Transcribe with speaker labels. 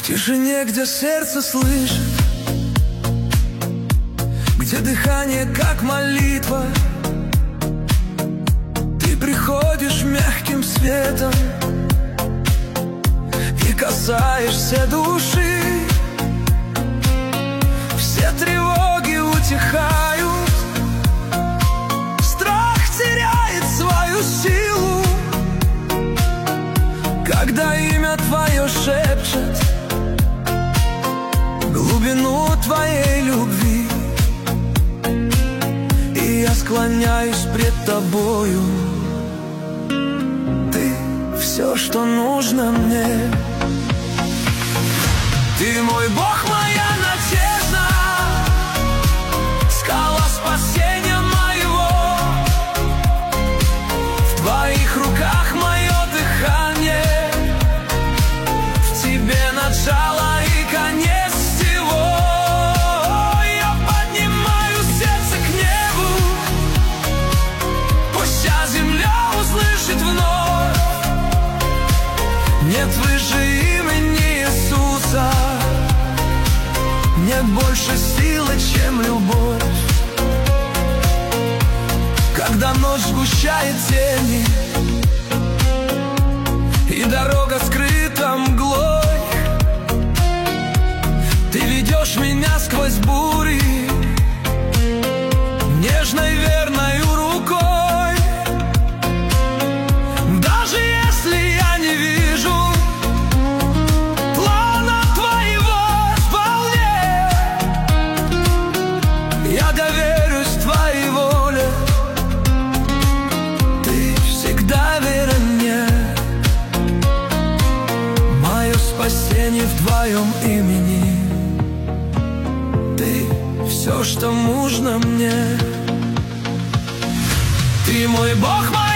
Speaker 1: тишине, где сердце слышит, где дыхание как молитва, ты приходишь мягким светом и касаешься души. Все тревоги утихают, страх теряет свою силу, когда имя твое шепчет глубину твоей любви. И я склоняюсь пред тобою, ты все, что нужно мне. Ты мой Бог, моя надежда, скала спасения моего. В твоих руках мое дыхание, в тебе начало и конец всего. Я поднимаю сердце к небу, пусть вся земля услышит вновь: нет выше имени Иисуса, нет больше силы, чем любовь. Когда ночь сгущает тени и дорога скрыта мглой, ты ведешь меня сквозь бури нежной верной рукой. Даже если я не вижу плана твоего вполне, я доверюсь твоей воле, ты всегда верен мне. Мое спасение в твоем имени, ты все, что нужно мне. Ты мой Бог, мой